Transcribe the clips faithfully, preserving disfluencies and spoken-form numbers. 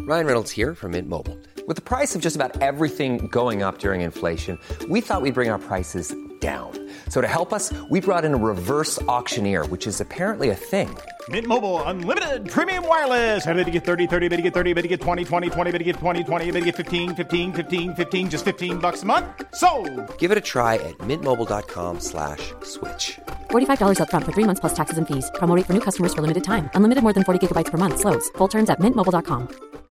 Ryan Reynolds here from Mint Mobile. With the price of just about everything going up during inflation, we thought we'd bring our prices down. So to help us, we brought in a reverse auctioneer, which is apparently a thing. Mint Mobile Unlimited Premium Wireless. How to get thirty, thirty, how to get thirty, how to get twenty, twenty, twenty, how to get twenty, twenty, how to get fifteen, fifteen, fifteen, fifteen, just fifteen bucks a month? Sold! Give it a try at mintmobile.com slash switch. forty-five dollars up front for three months plus taxes and fees. Promo rate for new customers for limited time. Unlimited more than forty gigabytes per month. Slows full terms at mint mobile dot com.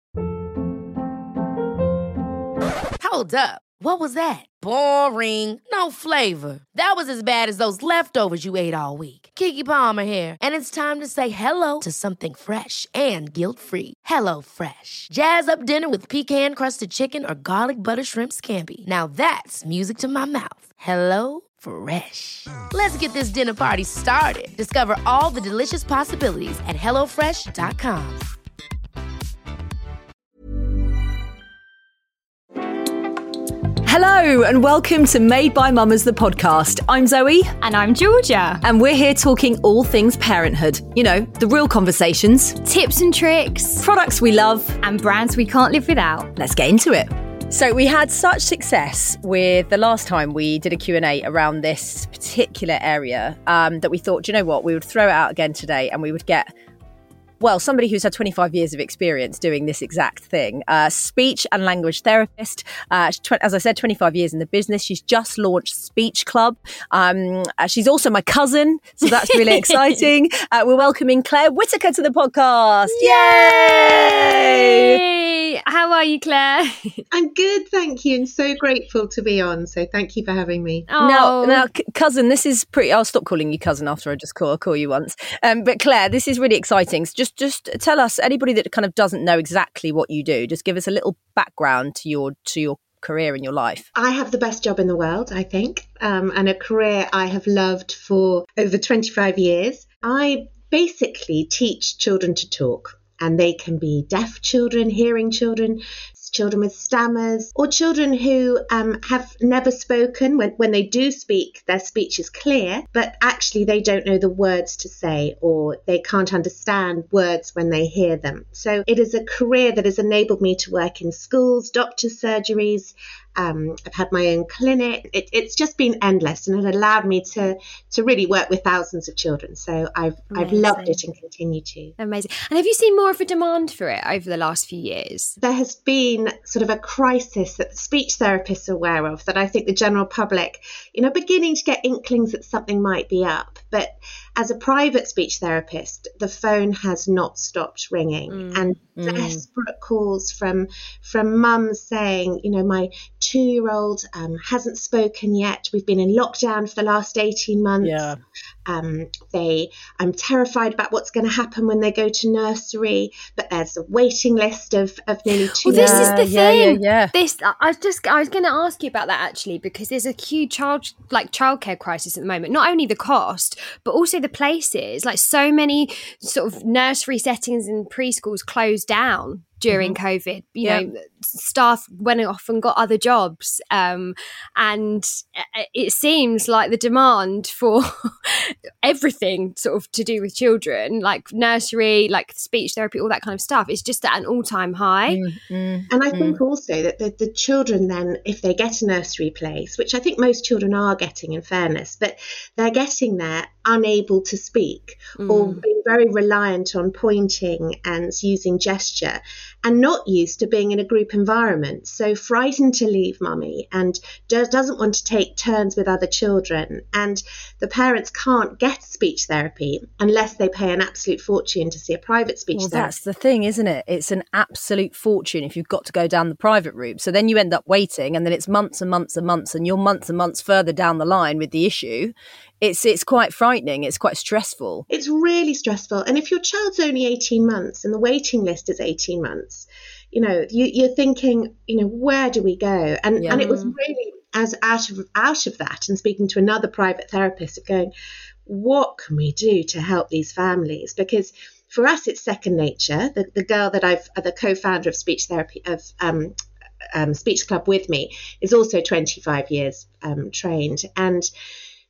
Hold up. What was that? Boring. No flavor. That was as bad as those leftovers you ate all week. Keke Palmer here, and it's time to say hello to something fresh and guilt-free. Hello Fresh. Jazz up dinner with pecan-crusted chicken or garlic butter shrimp scampi. Now that's music to my mouth. Hello Fresh. Let's get this dinner party started. Discover all the delicious possibilities at hello fresh dot com. Hello and welcome to Made by Mamas, the podcast. I'm Zoe. And I'm Georgia. And we're here talking all things parenthood. You know, the real conversations. Tips and tricks. Products we love. And brands we can't live without. Let's get into it. So we had such success with the last time we did a Q and A around this particular area um, that we thought, do you know what, we would throw it out again today and we would get... well, somebody who's had twenty-five years of experience doing this exact thing. Uh, speech and language therapist. Uh, tw- as I said, twenty-five years in the business. She's just launched Speech Club. Um, uh, she's also my cousin, so that's really exciting. Uh, we're welcoming Claire Whitaker to the podcast. Yay! Yay! How are you, Claire? I'm good, thank you, and so grateful to be on. So thank you for having me. Oh. Now, now, c- cousin, this is pretty... I'll stop calling you cousin after I just call, I'll call you once. Um, but Claire, this is really exciting. So just Just tell us, anybody that kind of doesn't know exactly what you do, just give us a little background to your to your career and your life. I have the best job in the world, I think, um, and a career I have loved for over twenty-five years. I basically teach children to talk, and they can be deaf children, hearing children, children with stammers, or children who um, have never spoken. When, when they do speak, their speech is clear, but actually they don't know the words to say, or they can't understand words when they hear them. So it is a career that has enabled me to work in schools, doctors' surgeries. Um, I've had my own clinic. It, it's just been endless, and it allowed me to to really work with thousands of children. So I've Amazing. I've loved it and continue to. Amazing. And have you seen more of a demand for it over the last few years? There has been sort of a crisis that speech therapists are aware of, that I think the general public, you know, beginning to get inklings that something might be up. But as a private speech therapist, the phone has not stopped ringing, mm. and mm. desperate calls from from mums saying, you know, my two-year-old um, hasn't spoken yet. We've been in lockdown for the last eighteen months. Yeah. Um, they, I'm terrified about what's going to happen when they go to nursery, but there's a waiting list of, of nearly two. Well, this is the yeah, thing. Yeah, yeah. This I was just I was going to ask you about that actually, because there's a huge child like childcare crisis at the moment. Not only the cost, but also the places. Like so many sort of nursery settings and preschools closed down during mm-hmm. COVID. You yeah. know, staff went off and got other jobs, um, and it seems like the demand for everything sort of to do with children, like nursery, like speech therapy, all that kind of stuff, is just at an all-time high. Mm-hmm. And I mm. think also that the, the children then, if they get a nursery place, which I think most children are getting in fairness, but they're getting there unable to speak mm. or being very reliant on pointing and using gesture, and not used to being in a group environment. So frightened to leave mummy, and does, doesn't want to take turns with other children. And the parents can't get speech therapy unless they pay an absolute fortune to see a private speech well, therapist. That's the thing, isn't it? It's an absolute fortune if you've got to go down the private route. So then you end up waiting, and then it's months and months and months, and you're months and months further down the line with the issue. It's it's quite frightening. It's quite stressful. It's really stressful. And if your child's only eighteen months and the waiting list is eighteen months, you know, you, you're thinking, you know, where do we go? And yeah. and it was really as out of out of that, and speaking to another private therapist, of going, what can we do to help these families? Because for us, it's second nature. The, the girl that I've, the co-founder of speech therapy, of um, um, Speech Club with me, is also twenty-five years um, trained. And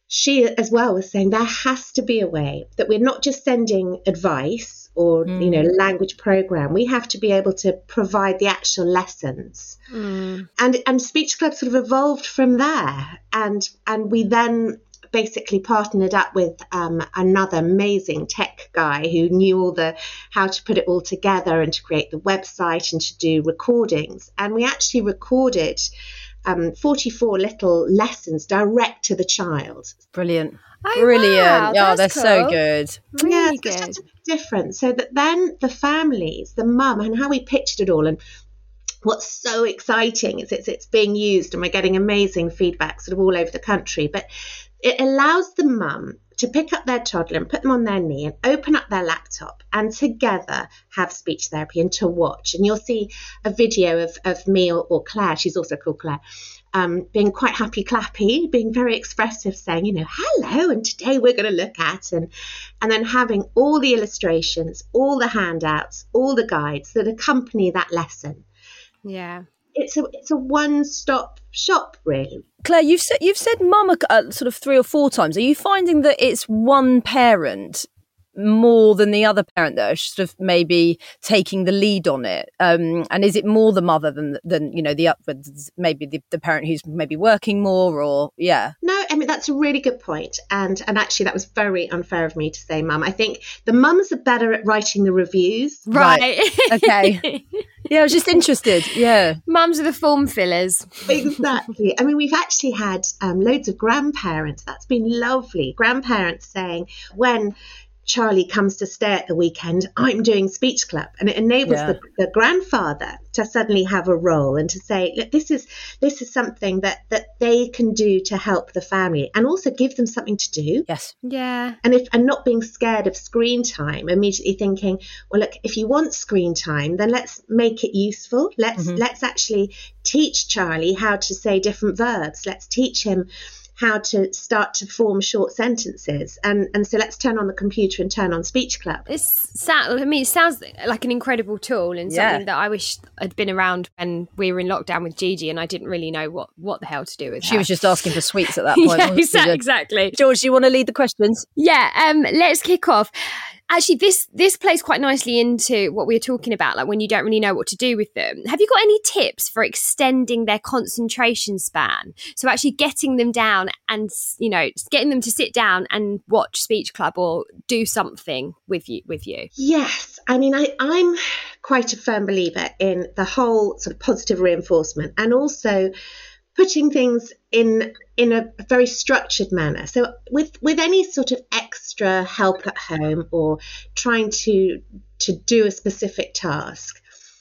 she as well was saying there has to be a way that we're not just sending advice or, mm. you know, language program. We have to be able to provide the actual lessons. Mm. And and Speech Club sort of evolved from there. And and we then basically partnered up with um, another amazing tech guy who knew all the how to put it all together and to create the website and to do recordings. And we actually recorded um, forty-four little lessons direct to the child. Brilliant. Oh, Brilliant. wow, yeah, they're cool. so good. Really yeah, good. it's just a bit different. So that then the families, the mum, and how we pitched it all, and what's so exciting is it's it's being used and we're getting amazing feedback sort of all over the country. But it allows the mum to pick up their toddler and put them on their knee and open up their laptop and together have speech therapy and to watch. And you'll see a video of, of me or, or Claire, she's also called Claire, um, being quite happy clappy, being very expressive, saying, you know, hello, and today we're going to look at, and and then having all the illustrations, all the handouts, all the guides that accompany that lesson. Yeah. It's a it's a one-stop shop, really. Claire, you've said you've said mum uh, sort of three or four times. Are you finding that it's one parent more than the other parent that are sort of maybe taking the lead on it? Um, and is it more the mother than than you know the upwards maybe the, the parent who's maybe working more or yeah? No, I mean that's a really good point. And and actually that was very unfair of me to say, Mum. I think the mums are better at writing the reviews. Right. right. Okay. Yeah, I was just interested. Yeah. Mums are the form fillers. Exactly. I mean, we've actually had um, loads of grandparents. That's been lovely. Grandparents saying, when Charlie comes to stay at the weekend, I'm doing Speech Club. And it enables yeah. the, the grandfather to suddenly have a role and to say, look, this is this is something that, that they can do to help the family and also give them something to do. Yes. Yeah. And if and not being scared of screen time, immediately thinking, well, look, if you want screen time, then let's make it useful. Let's mm-hmm. let's actually teach Charlie how to say different verbs. Let's teach him how to start to form short sentences. And and so let's turn on the computer and turn on Speech Club. It's sad. I mean, it sounds like an incredible tool and yeah. something that I wish had been around when we were in lockdown with Gigi and I didn't really know what, what the hell to do with she her. was just asking for sweets at that point. yeah, exa- exactly. George, do you want to lead the questions? Yeah, um, let's kick off. Actually, this this plays quite nicely into what we were talking about, like when you don't really know what to do with them. Have you got any tips for extending their concentration span? So actually getting them down and, you know, getting them to sit down and watch Speech Club or do something with you. With you. Yes. I mean, I, I'm quite a firm believer in the whole sort of positive reinforcement and also putting things in in a very structured manner. So with with any sort of extra help at home or trying to to do a specific task,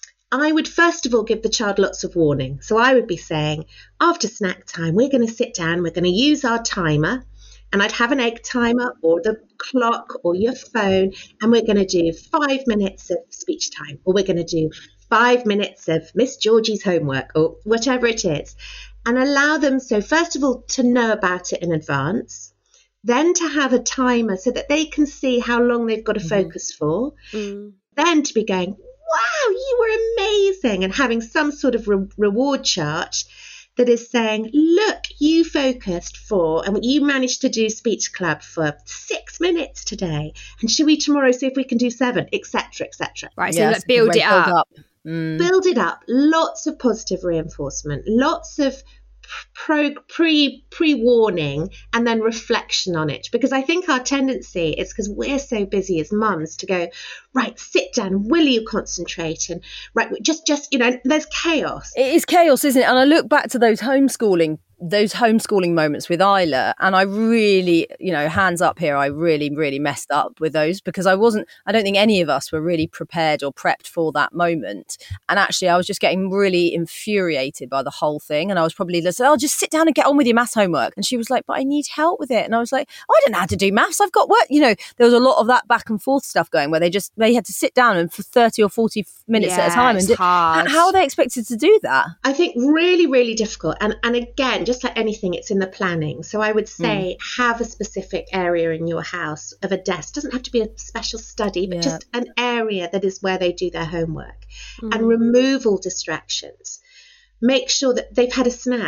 I would first of all give the child lots of warning. So I would be saying, after snack time, we're going to sit down, we're going to use our timer, and I'd have an egg timer or the clock or your phone, and we're going to do five minutes of speech time, or we're going to do five minutes of Miss Georgie's homework, or whatever it is. And allow them, so first of all, to know about it in advance, then to have a timer so that they can see how long they've got to mm-hmm. focus for, mm. then to be going, wow, you were amazing, and having some sort of re- reward chart that is saying, look, you focused for, and you managed to do Speech Club for six minutes today, and should we tomorrow see if we can do seven, et cetera, et cetera. Right, so yes, let's build it up. up. Mm. Build it up. Lots of positive reinforcement, lots of pro, pre, pre-warning and then reflection on it. Because I think our tendency is, because we're so busy as mums, to go, right, sit down, will you concentrate? And right, just, just you know, there's chaos. It is chaos, isn't it? And I look back to those homeschooling those homeschooling moments with Isla, and I really, you know, hands up here, I really, really messed up with those because I wasn't, I don't think any of us were really prepared or prepped for that moment. And actually, I was just getting really infuriated by the whole thing. And I was probably just, oh, just sit down and get on with your maths homework. And she was like, but I need help with it. And I was like, oh, I don't know how to do maths. I've got work. You know, there was a lot of that back and forth stuff going where they just, they had to sit down and for thirty or forty minutes yeah, at a time. And it's hard. How are they expected to do that? I think really, really difficult. And, and again, just like anything, it's in the planning. So I would say mm. have a specific area in your house of a desk. Doesn't have to be a special study, but yeah. just an area that is where they do their homework mm. and remove all distractions. Make sure that they've had a snack.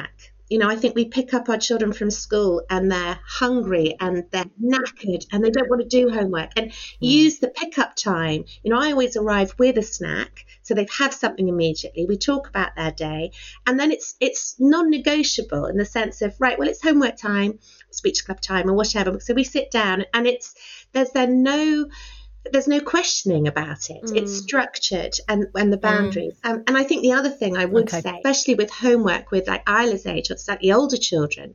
You know, I think we pick up our children from school and they're hungry and they're knackered and they don't want to do homework, and mm. use the pickup time. You know, I always arrive with a snack, so they have something immediately. We talk about their day, and then it's it's non-negotiable in the sense of, right, well, it's homework time, speech club time or whatever. So we sit down and it's there's then no there's no questioning about it. Mm. It's structured and, and the boundaries. Mm. Um, and I think the other thing I would okay. say, especially with homework with like Isla's age or slightly older children,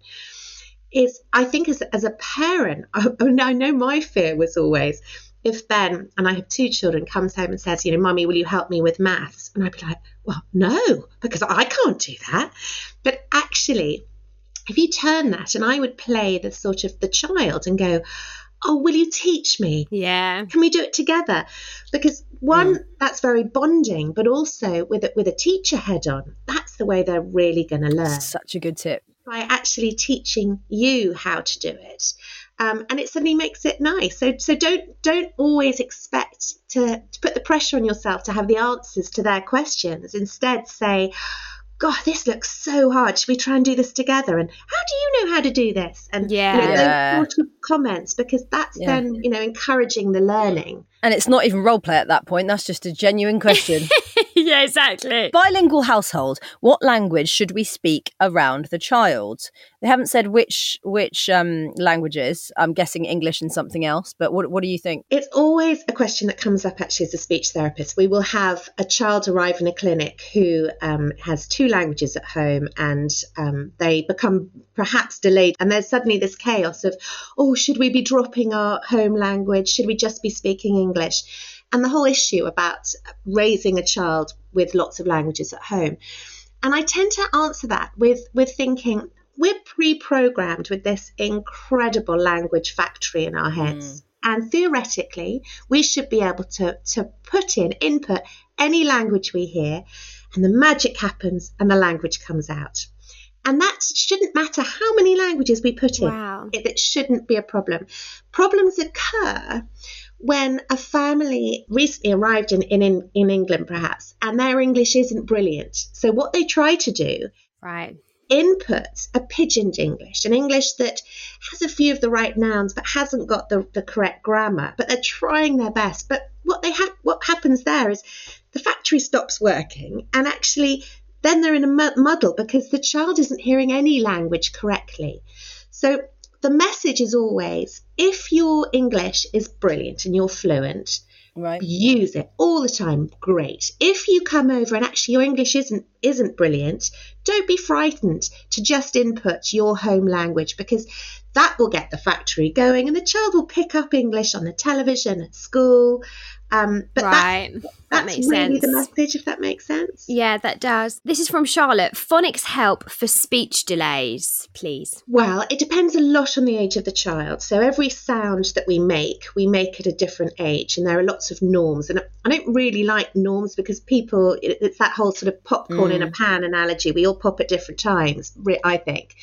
is I think as, as a parent, I, I know my fear was always if Ben, and I have two children, comes home and says, you know, Mummy, will you help me with maths? And I'd be like, well, no, because I can't do that. But actually, if you turn that and I would play the sort of the child and go, oh, will you teach me? Yeah. Can we do it together? Because one, mm. that's very bonding, but also with it with a teacher head on, that's the way they're really going to learn. Such a good tip. By actually teaching you how to do it. Um, and it suddenly makes it nice. So so don't don't always expect to, to put the pressure on yourself to have the answers to their questions. Instead say, God, this looks so hard. Should we try and do this together? And how do you know how to do this? And yeah, you know, yeah. those sort of comments, because that's yeah. then, you know, encouraging the learning. And it's not even role play at that point. That's just a genuine question. Yeah, exactly. Bilingual household. What language should we speak around the child? They haven't said which which um, languages. I'm guessing English and something else. But what what do you think? It's always a question that comes up actually as a speech therapist. We will have a child arrive in a clinic who um, has two languages at home, and um, they become perhaps delayed. And there's suddenly this chaos of, oh, should we be dropping our home language? Should we just be speaking English? And the whole issue about raising a child with lots of languages at home. And I tend to answer that with, with thinking we're pre-programmed with this incredible language factory in our heads. Mm. And theoretically, we should be able to, to put in, input any language we hear, and the magic happens and the language comes out. And that shouldn't matter how many languages we put in. Wow. It, it shouldn't be a problem. Problems occur when a family recently arrived in, in, in England, perhaps, and their English isn't brilliant. So what they try to do, right, input a pidgined English, an English that has a few of the right nouns but hasn't got the, the correct grammar, but they're trying their best. But what they ha- what happens there is the factory stops working, and actually then they're in a muddle because the child isn't hearing any language correctly. So the message is always, if your English is brilliant and you're fluent, right, use it all the time. Great. If you come over and actually your English isn't isn't brilliant, don't be frightened to just input your home language, because that will get the factory going and the child will pick up English on the television at school. Um, but right. that's, that that's makes really sense. the message, if that makes sense. Yeah, that does. This is from Charlotte. Phonics help for speech delays, please. Well, it depends a lot on the age of the child. So every sound that we make, we make at a different age, and there are lots of norms. And I don't really like norms because people, it's that whole sort of popcorn mm. in a pan analogy. We all pop at different times, I think.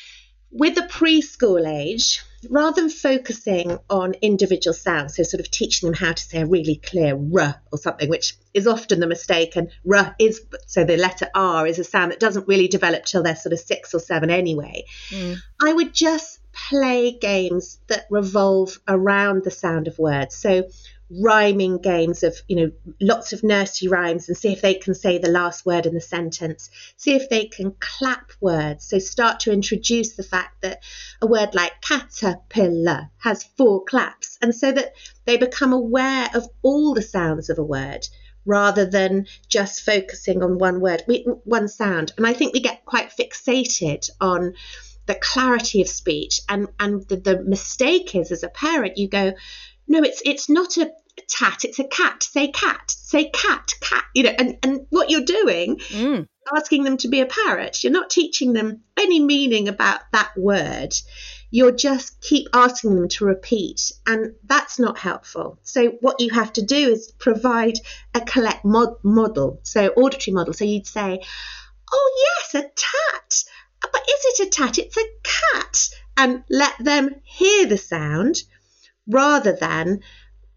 With the preschool age, rather than focusing on individual sounds, so sort of teaching them how to say a really clear R or something, which is often the mistake, and R is, so the letter R is a sound that doesn't really develop till they're sort of six or seven anyway. Mm. I would just play games that revolve around the sound of words. So rhyming games of, you know, lots of nursery rhymes, and see if they can say the last word in the sentence. See if they can clap words. So start to introduce the fact that a word like caterpillar has four claps, and so that they become aware of all the sounds of a word rather than just focusing on one word, one sound. And I think we get quite fixated on the clarity of speech, and, and the, the mistake is, as a parent, you go, no, it's it's not a tat, it's a cat. Say cat, say cat, cat. You know, and, and what you're doing, mm. asking them to be a parrot, you're not teaching them any meaning about that word. You're just keep asking them to repeat, and that's not helpful. So what you have to do is provide a collect mod- model, so auditory model. So you'd say, oh yes, a tat. But is it a tat? It's a cat. And let them hear the sound, rather than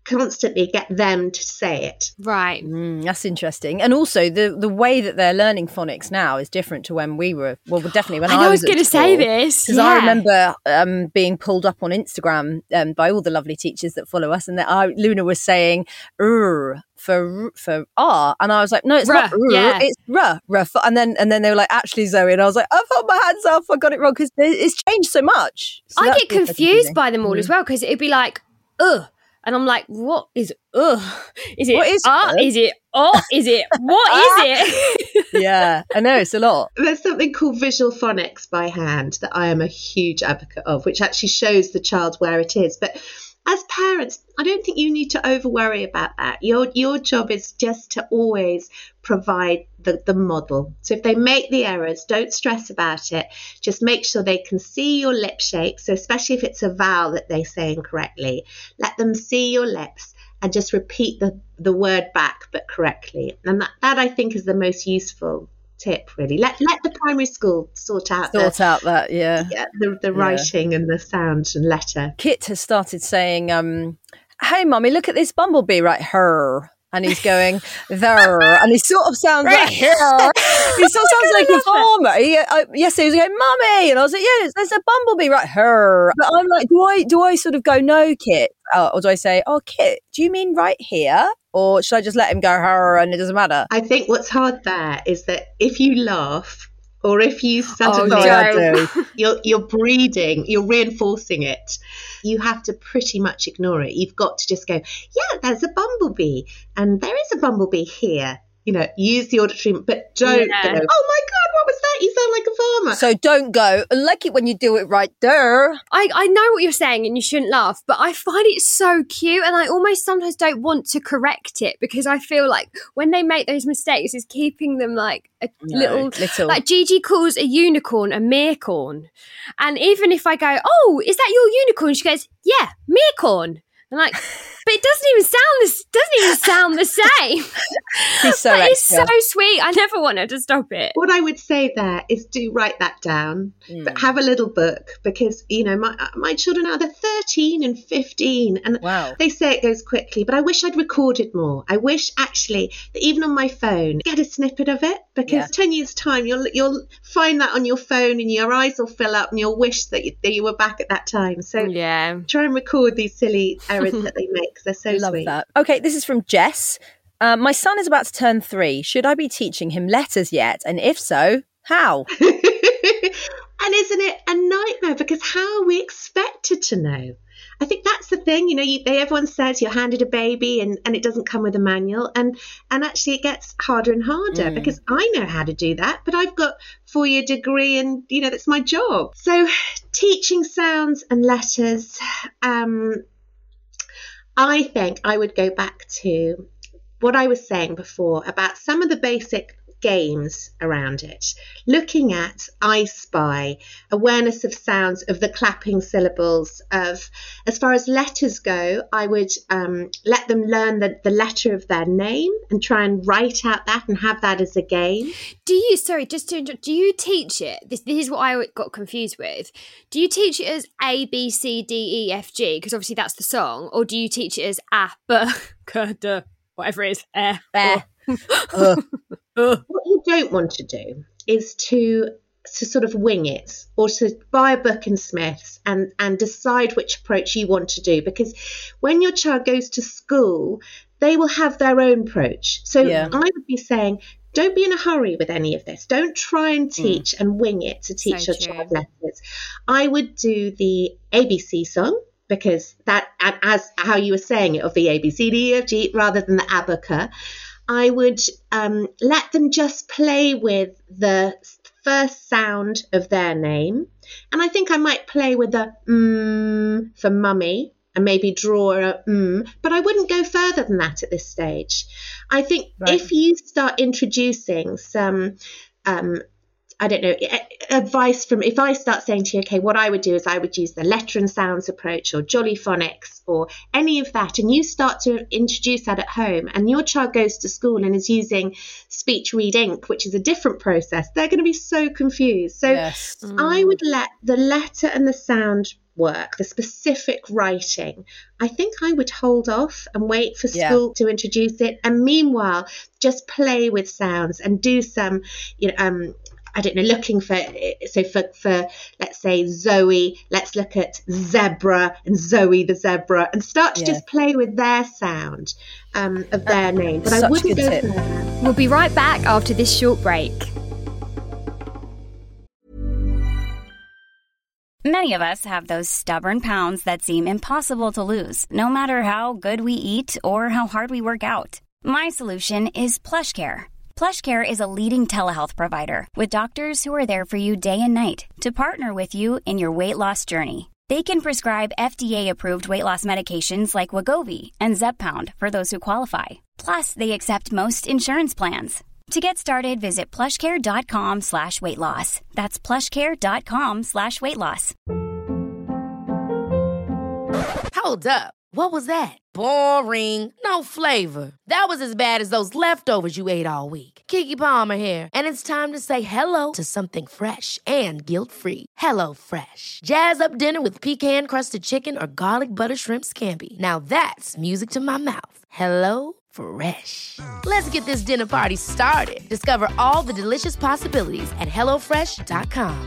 constantly get them to say it. Right. Mm, that's interesting. And also the the way that they're learning phonics now is different to when we were, well, definitely when I, I, know was, I was going to say this. Because yeah. I remember um, being pulled up on Instagram um, by all the lovely teachers that follow us, and that I, Luna was saying "r" for for R, and I was like, no, it's Ruh, not R, yeah. it's R, R. And then and then they were like, actually, Zoe, and I was like, I've got my hands up, I got it wrong, because it's changed so much. So I that's get confused confusing. by them all Mm. as well, because it'd be like, ugh. And I'm like, what is ugh? Is it What is ah? ugh? Is it oh? Is it what is it? Yeah, I know, it's a lot. There's something called visual phonics by hand that I am a huge advocate of, which actually shows the child where it is. But as parents, I don't think you need to over worry about that. Your your job is just to always provide the, the model. So if they make the errors, don't stress about it. Just make sure they can see your lip shape. So especially if it's a vowel that they say incorrectly, let them see your lips and just repeat the, the word back, but correctly. And that, that I think is the most useful tip, really. Let let the primary school sort out Sort the, out that, yeah. yeah, the, the Yeah. writing and the sound and letter. Kit has started saying, um, hey, mummy, look at this bumblebee right here. And he's going, there. And he sort of sounds Right. like, here. He sort of sounds like a farmer. He, uh, yesterday he was going, mummy. And I was like, yeah, there's, there's a bumblebee right here. But I'm like, do I do I sort of go, no, Kit? Uh, or do I say, oh, Kit, do you mean right here? Or should I just let him go, her, and it doesn't matter? I think what's hard there is that if you laugh or if you suddenly sorry, I do. you're you're breeding, you're reinforcing it, you have to pretty much ignore it. You've got to just go, yeah, there's a bumblebee, and there is a bumblebee here. You know, use the auditory, but don't Yeah. go, oh my God, what was that? You sound like a farmer. So don't go, I like it when you do it right there. I, I know what you're saying and you shouldn't laugh, but I find it so cute, and I almost sometimes don't want to correct it because I feel like when they make those mistakes, it's keeping them like a No, little, little. like Gigi calls a unicorn a meercorn. And even if I go, oh, is that your unicorn? She goes, yeah, meercorn. I'm like, but it doesn't even sound this doesn't even sound the same. She's so but it's extra. so sweet. I never want her to stop it. What I would say there is do write that down, Mm. but have a little book because, you know, my my children are they're thirteen and fifteen and Wow. they say it goes quickly, but I wish I'd recorded more. I wish actually that even on my phone, get a snippet of it because Yeah. ten years time, you'll you'll find that on your phone and your eyes will fill up and you'll wish that you, that you were back at that time. So Yeah. try and record these silly errors that they make 'cause they're so Love sweet. that. Okay, this is from Jess. Uh, my son is about to turn three. Should I be teaching him letters yet? And if so, how? And isn't it a nightmare? Because how are we expected to know? I think that's the thing, you know, you, they, everyone says you're handed a baby and, and it doesn't come with a manual. And, and actually it gets harder and harder Mm. because I know how to do that, but I've got four-year degree and, you know, that's my job. So teaching sounds and letters, um, I think I would go back to what I was saying before about some of the basic games around it, looking at I Spy, awareness of sounds, of the clapping syllables, of as far as letters go, I would um, let them learn the, the letter of their name and try and write out that and have that as a game. Do you, sorry, just to interrupt, do you teach it? This, this is what I got confused with. Do you teach it as A, B, C, D, E, F, G? Because obviously that's the song. Or do you teach it as A, B, C, D, whatever it is? Eh, Eh. uh. What you don't want to do is to to sort of wing it or to buy a book in Smith's and, and decide which approach you want to do. Because when your child goes to school, they will have their own approach. So Yeah. I would be saying, don't be in a hurry with any of this. Don't try and teach and wing it to teach So your true. child letters. I would do the A B C song because that, as how you were saying it, of the A, B, C, D, E, F, G, rather than the abaca. I would um, let them just play with the first sound of their name. And I think I might play with the mm for mummy and maybe draw a mm, but I wouldn't go further than that at this stage. I think Right. if you start introducing some, um, I don't know, advice from, if I start saying to you, okay, what I would do is I would use the letter and sounds approach or Jolly Phonics or any of that, and you start to introduce that at home and your child goes to school and is using Speech Read Ink, which is a different process, they're going to be so confused. So Yes. I would let the letter and the sound work, the specific writing, I think I would hold off and wait for Yeah. school to introduce it. And meanwhile, just play with sounds and do some, you know, um, I don't know, looking for, so for, for, let's say, Zoe, let's look at zebra and Zoe the zebra and start to Yeah. just play with their sound um, of their name. But I Such a wouldn't good go tip. further. We'll be right back after this short break. Many of us have those stubborn pounds that seem impossible to lose, no matter how good we eat or how hard we work out. My solution is PlushCare. PlushCare is a leading telehealth provider with doctors who are there for you day and night to partner with you in your weight loss journey. They can prescribe F D A-approved weight loss medications like Wegovy and Zepbound for those who qualify. Plus, they accept most insurance plans. To get started, visit plushcare.com slash weight loss. That's plushcare.com slash weight loss. Hold up. What was that? Boring. No flavor. That was as bad as those leftovers you ate all week. Keke Palmer here, and it's time to say hello to something fresh and guilt-free. Hello Fresh. Jazz up dinner with pecan-crusted chicken or garlic butter shrimp scampi. Now that's music to my mouth. Hello Fresh. Let's get this dinner party started. Discover all the delicious possibilities at hello fresh dot com.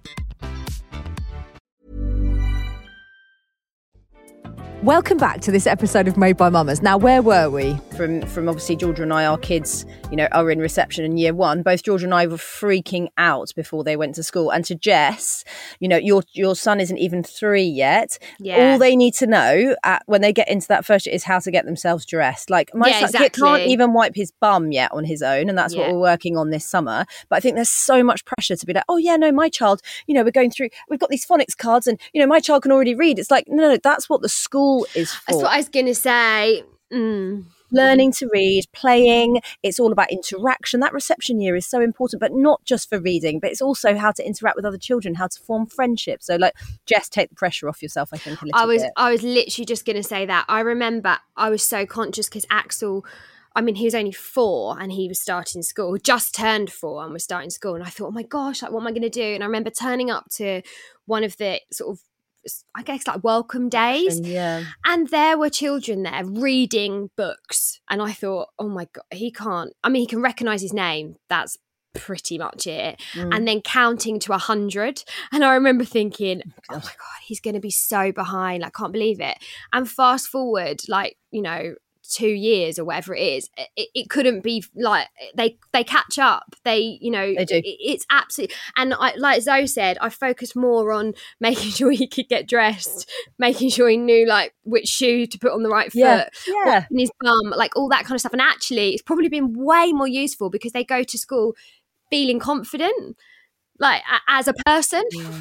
Welcome back to this episode of Made by Mamas. Now, where were we? From from obviously Georgia and I, our kids, you know, are in reception in year one. Both Georgia and I were freaking out before they went to school. And to Jess, you know, your your son isn't even three yet. Yeah. All they need to know at, when they get into that first year is how to get themselves dressed. Like my Yeah, son exactly. can't even wipe his bum yet on his own, and that's what Yeah. we're working on this summer. But I think there's so much pressure to be like, oh yeah, no, my child, you know, we're going through, we've got these phonics cards, and you know, my child can already read. It's like, no, no, that's what the school is for. That's what I was going to say. Mm. Learning to read, playing, it's all about interaction. That reception year is so important, but not just for reading, but it's also how to interact with other children, how to form friendships. So like, Jess, take the pressure off yourself, I think, a little I was bit. I was literally just going to say that. I remember I was so conscious because Axel, I mean, he was only four and he was starting school, just turned four and was starting school. And I thought, oh my gosh, like, what am I going to do? And I remember turning up to one of the sort of, I guess, like welcome days. Yeah. And there were children there reading books. And I thought, oh my God, he can't. I mean, he can recognise his name. That's pretty much it. Mm. And then counting to a hundred. And I remember thinking, oh my God, he's going to be so behind. I can't believe it. And fast forward, like, you know, two years or whatever it is, it, it couldn't be like they they catch up. They, you know, They do. it, it's absolutely. And I, like Zoe said, I focused more on making sure he could get dressed, making sure he knew like which shoe to put on the right foot, Yeah, yeah. what in his bum, like all that kind of stuff. And actually, it's probably been way more useful because they go to school feeling confident, like a- as a person.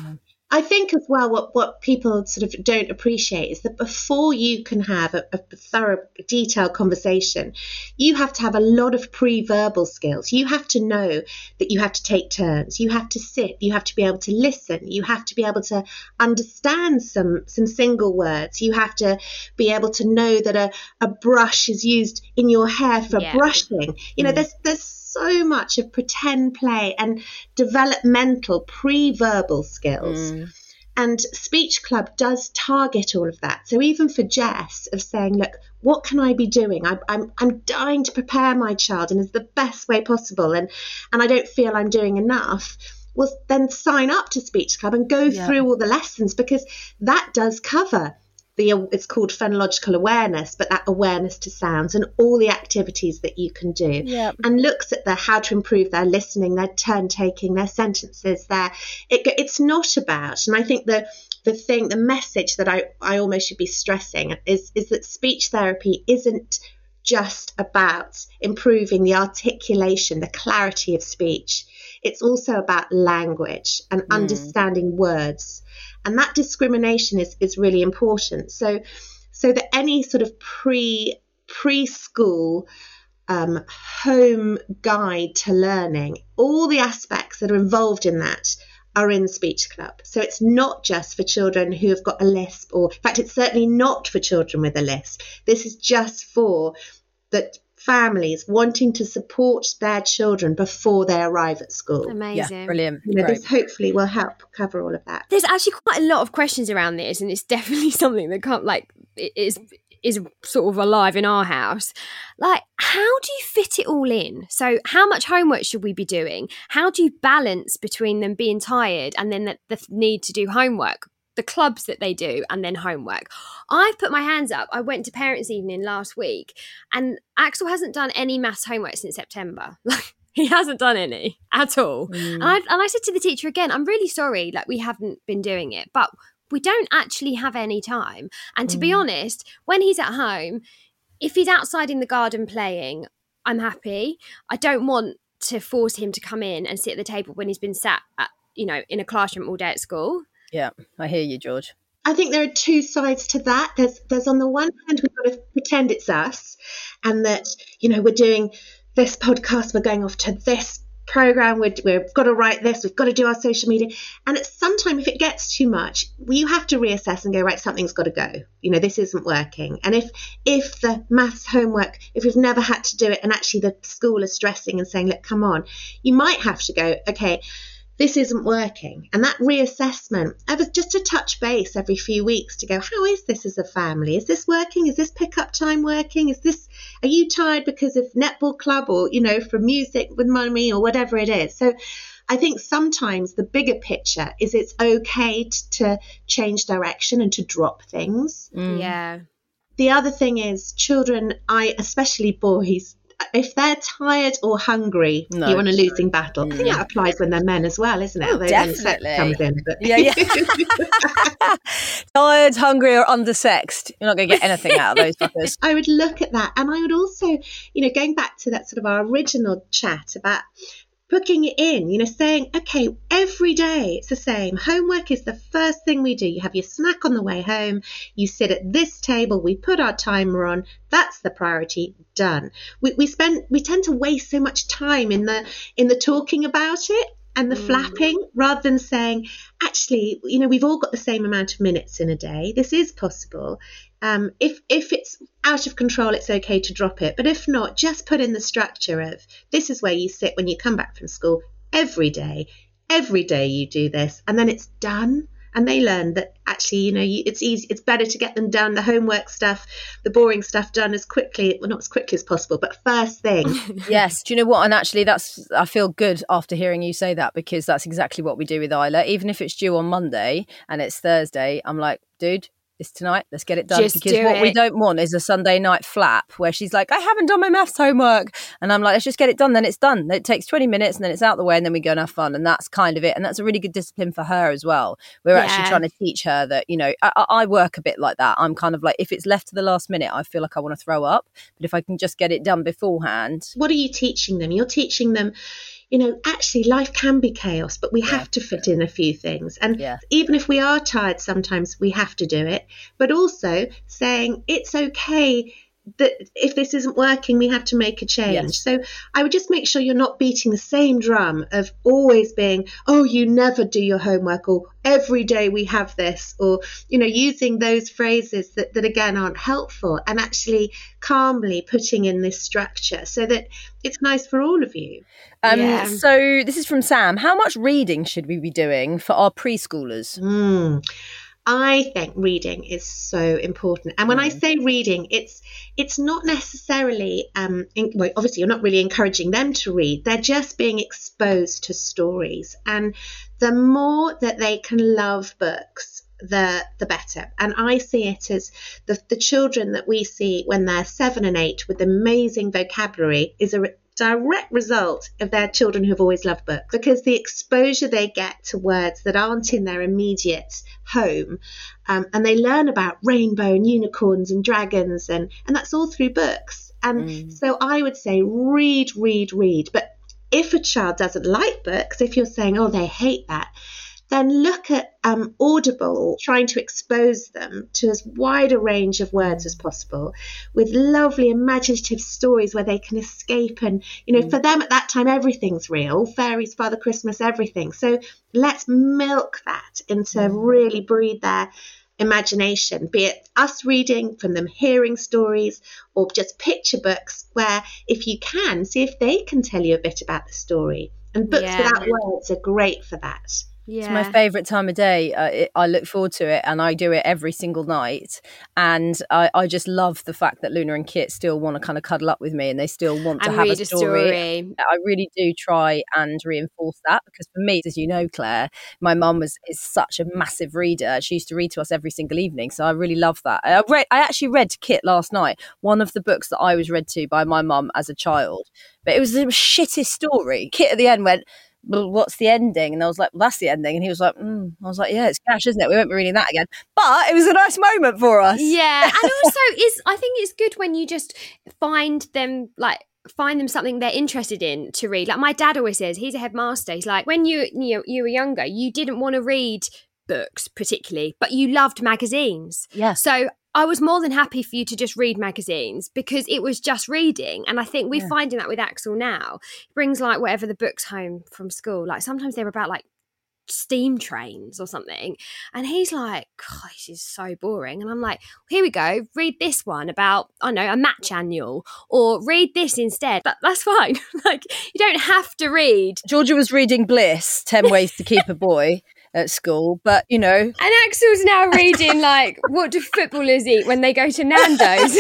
I think as well what, what people sort of don't appreciate is that before you can have a, a thorough, detailed conversation, you have to have a lot of pre-verbal skills. You have to know that you have to take turns. You have to sit. You have to be able to listen. You have to be able to understand some, some single words. You have to be able to know that a, a brush is used in your hair for Yeah. brushing. You know, there's there's so much of pretend play and developmental pre-verbal skills. And Speech Club does target all of that. So even for Jess, of saying, look, what can I be doing? I, I'm I'm dying to prepare my child in the best way possible, and and I don't feel I'm doing enough. Well, then sign up to Speech Club and go Yeah. through all the lessons, because that does cover the, it's called phonological awareness, but that awareness to sounds and all the activities that you can do. Yeah. And looks at the how to improve their listening, their turn taking, their sentences. Their it, it's not about, and I think the the thing, the message that I, I almost should be stressing is is that speech therapy isn't just about improving the articulation, the clarity of speech. It's also about language and Mm. understanding words. And that discrimination is, is really important. So so that any sort of pre preschool um, home guide to learning, all the aspects that are involved in that are in Speech Club. So it's not just for children who have got a lisp, or in fact, it's certainly not for children with a lisp. This is just for that families wanting to support their children before they arrive at school. Amazing. Yeah, brilliant. You know, Great. this hopefully will help cover all of that. There's actually quite a lot of questions around this, and it's definitely something that can't like it is is sort of alive in our house. Like, how do you fit it all in? So how much homework should we be doing? How do you balance between them being tired and then the, the need to do homework, the clubs that they do, and then homework? I've put my hands up. I went to parents' evening last week, and Axel hasn't done any maths homework since September. Like, he hasn't done any at all. Mm. And, I, and I said to the teacher again, I'm really sorry, like, we haven't been doing it, but we don't actually have any time. And to mm. be honest, when he's at home, if he's outside in the garden playing, I'm happy. I don't want to force him to come in and sit at the table when he's been sat at, you know, in a classroom all day at school. Yeah, I hear you, George. I think there are two sides to that. There's, there's on the one hand, we've got to pretend it's us, and that, you know, we're doing this podcast, we're going off to this program, we're, we've got to write this, we've got to do our social media. And at some time, if it gets too much, well, you have to reassess and go, right, something's got to go. You know, this isn't working. And if if the maths homework, if we've never had to do it and actually the school is stressing and saying, look, come on, you might have to go, okay, this isn't working. And that reassessment, I was just to touch base every few weeks to go, how is this as a family? Is this working? Is this pickup time working? Is this, are you tired because of netball club or, you know, from music with mummy or whatever it is? So I think sometimes the bigger picture is it's okay t- to change direction and to drop things. Mm. Yeah. The other thing is children, I especially boys, if they're tired or hungry, no, you want a losing battle. I think that applies when they're men as well, isn't it? Oh, definitely. Comes in, but... Yeah, yeah. Tired, hungry, or undersexed. You're not going to get anything out of those fuckers. I would look at that, and I would also, you know, going back to that sort of our original chat about booking it in, you know, saying, okay, every day it's the same. Homework is the first thing we do. You have your snack on the way home. You sit at this table. We put our timer on. That's the priority. Done. We we spend we tend to waste so much time in the in the talking about it and the mm. flapping, rather than saying, actually, you know, we've all got the same amount of minutes in a day. This is possible. Um, if if it's out of control, it's okay to drop it. But if not, just put in the structure of this is where you sit when you come back from school every day. Every day you do this, and then it's done. And they learn that actually, you know, you, it's easy. It's better to get them done, the homework stuff, the boring stuff done as quickly, well, not as quickly as possible, but first thing. Yes. Do you know what? And actually, that's I feel good after hearing you say that, because that's exactly what we do with Isla. Even if it's due on Monday and it's Thursday, I'm like, dude, it's tonight. Let's get it done. Just because do what it. we don't want is a Sunday night flap where she's like, I haven't done my maths homework. And I'm like, let's just get it done. Then it's done. It takes twenty minutes and then it's out the way and then we go and have fun. And that's kind of it. And that's a really good discipline for her as well. We're Yeah. actually trying to teach her that, you know, I, I work a bit like that. I'm kind of like, if it's left to the last minute, I feel like I want to throw up. But if I can just get it done beforehand. What are you teaching them? You're teaching them, you know, actually life can be chaos, but we Yeah. have to fit in a few things. And Yeah. even if we are tired, sometimes we have to do it. But also saying it's okay that if this isn't working, we have to make a change. Yes. So I would just make sure you're not beating the same drum of always being, oh, you never do your homework, or every day we have this, or, you know, using those phrases that, that again aren't helpful, and actually calmly putting in this structure so that it's nice for all of you. Um, Yeah. So this is from Sam. How much reading should we be doing for our preschoolers? Mm. I think reading is so important. And when I say reading, it's it's not necessarily, um, in, well, obviously you're not really encouraging them to read. They're just being exposed to stories. And the more that they can love books, the the better. And I see it as the, the children that we see when they're seven and eight with amazing vocabulary is a re- direct result of their children who've always loved books, because the exposure they get to words that aren't in their immediate home, um, and they learn about rainbow and unicorns and dragons, and and that's all through books. And mm. so I would say read, read, read. But if a child doesn't like books, if you're saying, oh, they hate that, then look at um, Audible, trying to expose them to as wide a range of words as possible, with lovely imaginative stories where they can escape. And, you know, mm. for them at that time, everything's real. Fairies, Father Christmas, everything. So let's milk that into mm. really breed their imagination, be it us reading from them, hearing stories, or just picture books where, if you can, see if they can tell you a bit about the story. And books Yeah. without words are great for that. Yeah. It's my favourite time of day. Uh, it, I look forward to it, and I do it every single night. And I, I just love the fact that Luna and Kit still want to kind of cuddle up with me, and they still want to And have read a a story. story. I really do try and reinforce that, because for me, as you know, Claire, my mum was is such a massive reader. She used to read to us every single evening, so I really love that. I read, I actually read to Kit last night, one of the books that I was read to by my mum as a child, but it was the shittest story. Kit at the end went, well, what's the ending? And I was like, well, that's the ending. And he was like, mm. I was like, yeah, it's cash, isn't it? We won't be reading that again. But it was a nice moment for us. Yeah, and also is I think it's good when you just find them like find them something they're interested in to read. Like my dad always says, he's a headmaster. He's like, when you you, know, you were younger, you didn't want to read books particularly, but you loved magazines. Yeah. So I was more than happy for you to just read magazines because it was just reading. And I think we're Yeah. finding that with Axel now. He brings like whatever the books home from school. Like sometimes they're about like steam trains or something. And he's like, God, this is so boring. And I'm like, here we go. Read this one about, I don't know, a match annual, or read this instead. That, that's fine. Like you don't have to read. Georgia was reading Bliss, ten Ways to Keep a Boy at school, but you know. And Axel's now reading like, what do footballers eat when they go to Nando's?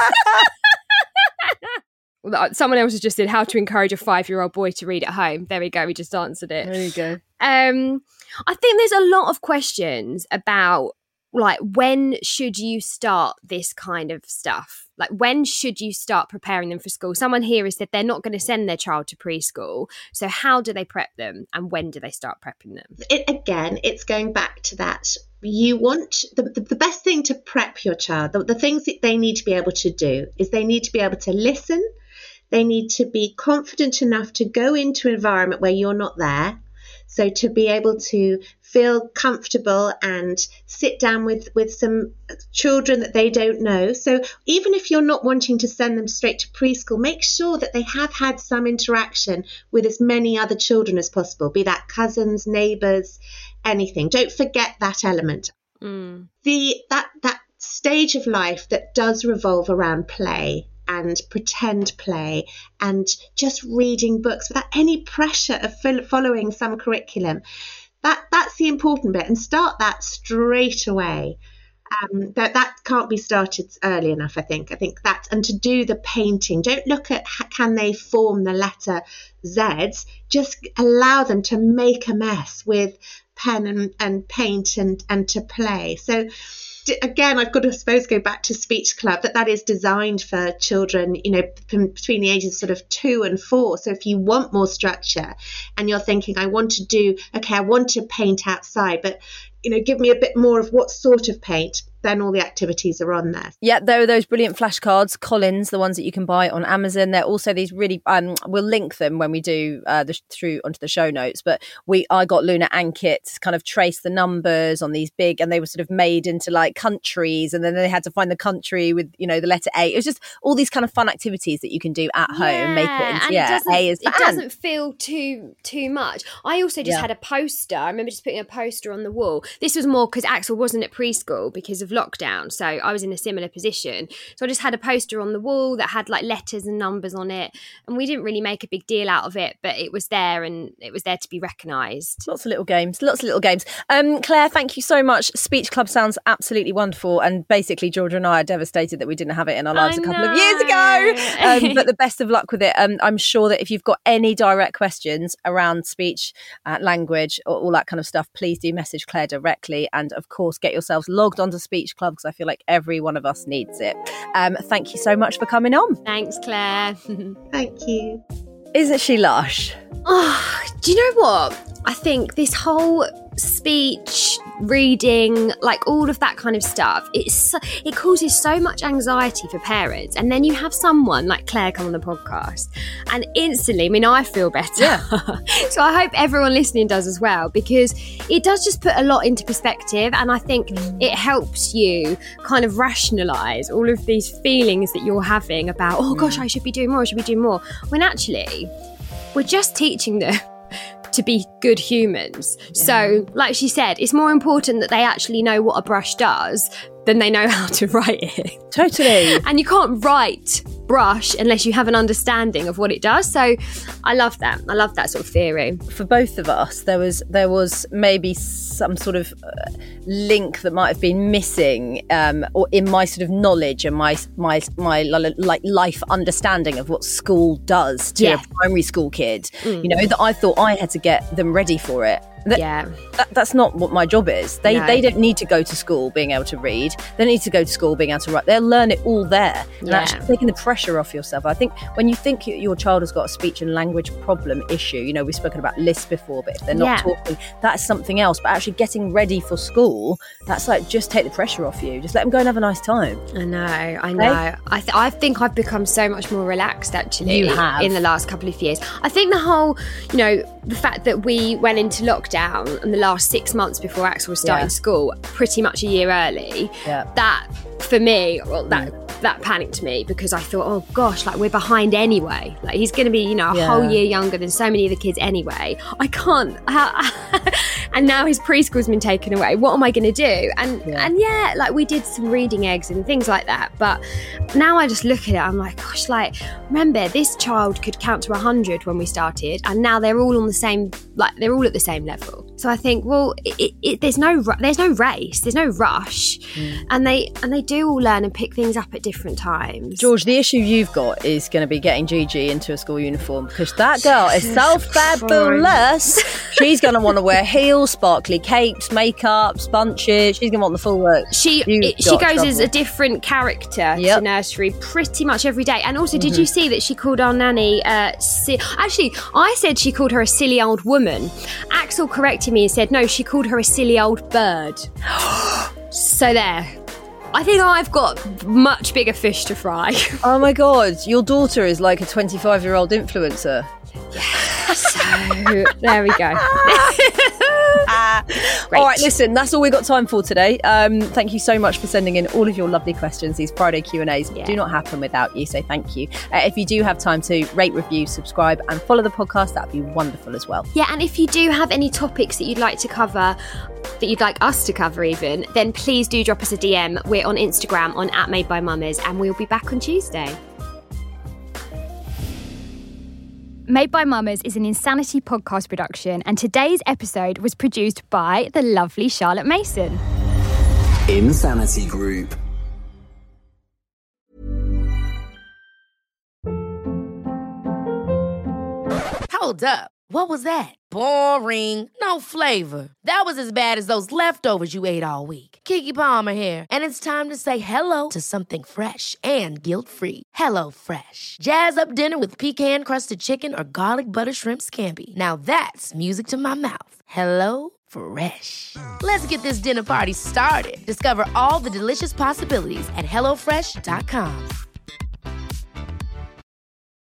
Someone else has just said how to encourage a five-year-old boy to read at home. There we go. We just answered it. There you go. Um, I think there's a lot of questions about like when should you start this kind of stuff? Like when should you start preparing them for school? Someone here has said they're not going to send their child to preschool. So how do they prep them, and when do they start prepping them? It, again, it's going back to that. You want the, the, the best thing to prep your child, the, the things that they need to be able to do is they need to be able to listen. They need to be confident enough to go into an environment where you're not there. So to be able to feel comfortable and sit down with, with some children that they don't know. So even if you're not wanting to send them straight to preschool, make sure that they have had some interaction with as many other children as possible, be that cousins, neighbours, anything. Don't forget that element. Mm. The that that stage of life that does revolve around play and pretend play and just reading books without any pressure of fo- following some curriculum. That that's the important bit, and start that straight away. Um, that that can't be started early enough, I think. I think that, and to do the painting, don't look at how, can they form the letter Z. Just allow them to make a mess with pen and, and paint and and to play. So. Again, I've got to, I suppose, go back to Speech Club, that that is designed for children, you know, from between the ages of sort of two and four. So if you want more structure and you're thinking, I want to do, okay, I want to paint outside, but, you know, give me a bit more of what sort of paint, then all the activities are on there. Yeah, there are those brilliant flashcards, Collins, the ones that you can buy on Amazon. They're also these really, um, we'll link them when we do uh, the, through onto the show notes. But we, I got Luna and Kit to kind of trace the numbers on these big, and they were sort of made into like countries, and then they had to find the country with, you know, the letter A. It was just all these kind of fun activities that you can do at home. Yeah, Make it into, and yeah, it doesn't, A is for it Anne. doesn't feel too too much. I also just Yeah. had a poster. I remember just putting a poster on the wall. This was more because Axel wasn't at preschool because of lockdown, so I was in a similar position. So I just had a poster on the wall that had like letters and numbers on it, and we didn't really make a big deal out of it, but it was there, and it was there to be recognised. Lots of little games, lots of little games. Um, Claire, thank you so much. Speech Club sounds absolutely wonderful. And basically, Georgia and I are devastated that we didn't have it in our lives I a couple know. of years ago. Um, but the best of luck with it. Um, I'm sure that if you've got any direct questions around speech, uh, language, or all that kind of stuff, please do message Claire directly. And of course, get yourselves logged onto Speech Club, because I feel like every one of us needs it. Um, thank you so much for coming on. Thanks, Claire. Thank you. Isn't she lush? Oh, do you know what? I think this whole speech, reading, like all of that kind of stuff, it's so, it causes so much anxiety for parents. And then you have someone like Claire come on the podcast, and instantly, I mean, I feel better. Yeah. So I hope everyone listening does as well, because it does just put a lot into perspective. And I think it helps you kind of rationalise all of these feelings that you're having about, oh gosh, I should be doing more, I should be doing more. When actually, we're just teaching them to be good humans. Yeah. So, like she said, it's more important that they actually know what a brush does than they know how to write it. Totally. And you can't write brush unless you have an understanding of what it does. So I love that. I love that sort of theory. For both of us, there was there was maybe some sort of uh, link that might have been missing, um, or in my sort of knowledge and my my my like life understanding of what school does to yeah. a primary school kid. Mm. You know, that I thought I had to get them ready for it. That, yeah, that, that's not what my job is. They no. they don't need to go to school being able to read. They need to go to school being able to write. They'll learn it all there. And yeah. actually taking the pressure off yourself. I think when you think your child has got a speech and language problem issue, you know, we've spoken about lists before, but if they're not yeah. talking, that's something else. But actually getting ready for school, that's like, just take the pressure off you. Just let them go and have a nice time. I know, I know. Okay? I, th- I think I've become so much more relaxed, actually, you have. in the last couple of years. I think the whole, you know, the fact that we went into lockdown and the last six months before Axel was starting yeah. school, pretty much a year early, yeah. that, for me, well, that... Mm. that panicked me, because I thought, oh gosh, like we're behind anyway. Like he's going to be, you know, a yeah. whole year younger than so many of the kids anyway. I can't. And now his preschool's been taken away. What am I going to do? And yeah. and yeah, like we did some reading eggs and things like that. But now I just look at it, I'm like, gosh, like remember this child could count to a hundred when we started, and now they're all on the same, like they're all at the same level. So I think, well, it, it, there's no there's no race, there's no rush, mm. and they and they do all learn and pick things up at different times. George, the issue you've got is going to be getting Gigi into a school uniform, because that girl is so fabulous. She's going to want to wear heels, sparkly capes, makeup, bunches. She's going to want the full work. She it, she goes trouble. as a different character yep. to nursery pretty much every day. And also, mm-hmm. did you see that she called our nanny? Uh, si- Actually, I said she called her a silly old woman. Axel corrected me and said no, she called her a silly old bird. So there. I think I've got much bigger fish to fry. Oh my God, your daughter is like a twenty-five-year-old influencer. Yeah, so there we go. uh, all right, listen, that's all we've got time for today. Um, thank you so much for sending in all of your lovely questions. These Friday Q and A's yeah. do not happen without you, so thank you. Uh, if you do have time to rate, review, subscribe and follow the podcast, that'd be wonderful as well. Yeah, and if you do have any topics that you'd like to cover, that you'd like us to cover even, then please do drop us a D M. We're on Instagram on at Made by Mamas, and we'll be back on Tuesday. Made by Mamas is an Insanity podcast production, and today's episode was produced by the lovely Charlotte Mason. Insanity Group. Hold up. What was that? Boring. No flavor. That was as bad as those leftovers you ate all week. Keke Palmer here, and it's time to say hello to something fresh and guilt-free. Hello Fresh. Jazz up dinner with pecan-crusted chicken or garlic butter shrimp scampi. Now that's music to my mouth. Hello Fresh. Let's get this dinner party started. Discover all the delicious possibilities at hello fresh dot com.